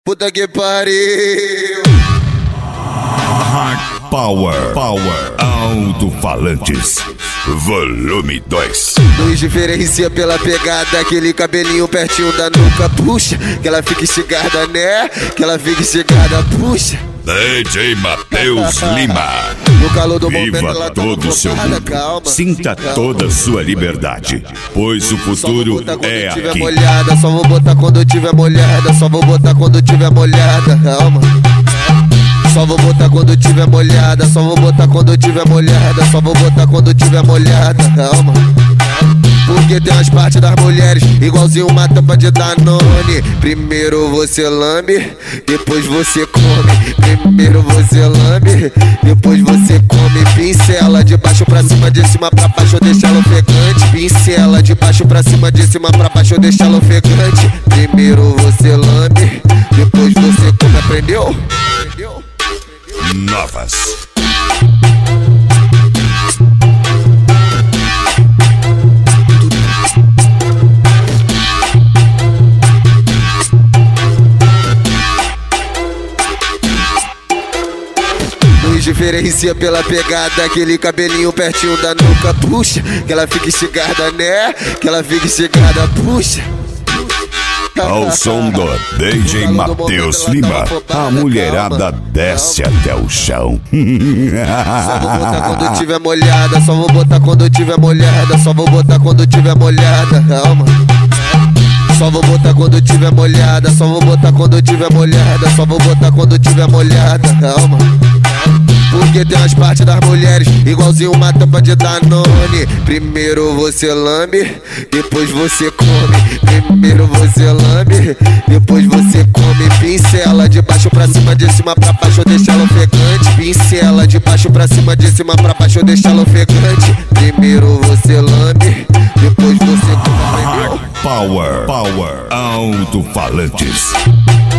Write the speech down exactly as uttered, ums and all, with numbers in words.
Puta que pariu. Hard Power, Power, Alto-Falantes, volume dois. Nos diferencia pela pegada, aquele cabelinho pertinho da nuca, puxa, que ela fica esticada, né? Que ela fica esticada, puxa. D J Matheus Lima. No calor do momento Viva ela tá todo o seu mundo. Calma, Sinta calma. toda a sua liberdade, pois o futuro é tiver aqui. molhada, só vou botar quando eu tiver molhada, só vou botar quando eu tiver molhada, calma. Só vou botar quando eu tiver molhada, só vou botar quando eu tiver molhada, só vou botar quando eu tiver molhada, calma. Porque tem umas partes das mulheres igualzinho uma tampa de Danone. Primeiro você lambe, depois você come. Primeiro você lambe, depois você come. Pincela de baixo pra cima, de cima pra baixo, deixa ela ofegante. Pincela de baixo pra cima, de cima pra baixo, deixa ela ofegante. Primeiro você lambe, depois você come. Aprendeu? Aprendeu? Novas. Nos diferencia pela pegada, aquele cabelinho pertinho da nuca, puxa, que ela fica esticada, né? Que ela fica esticada, puxa. Ao som do D J Matheus Lima, a mulherada desce até o chão. Só vou botar quando eu tiver molhada, só vou botar quando eu tiver molhada, só vou botar quando eu tiver molhada, calma. Só vou botar quando eu tiver molhada, só vou botar quando eu tiver molhada, só vou botar quando eu tiver molhada, calma. Porque tem umas partes das mulheres igualzinho uma tampa de Danone. Primeiro você lambe, depois você come. Primeiro você lambe, depois você come. Pincela de baixo pra cima, de cima pra baixo, deixa ela ofegante. Pincela de baixo pra cima, de cima pra baixo, deixa ela ofegante. Primeiro você lambe, depois você come. Aprendeu? Power, Power, Alto-Falantes.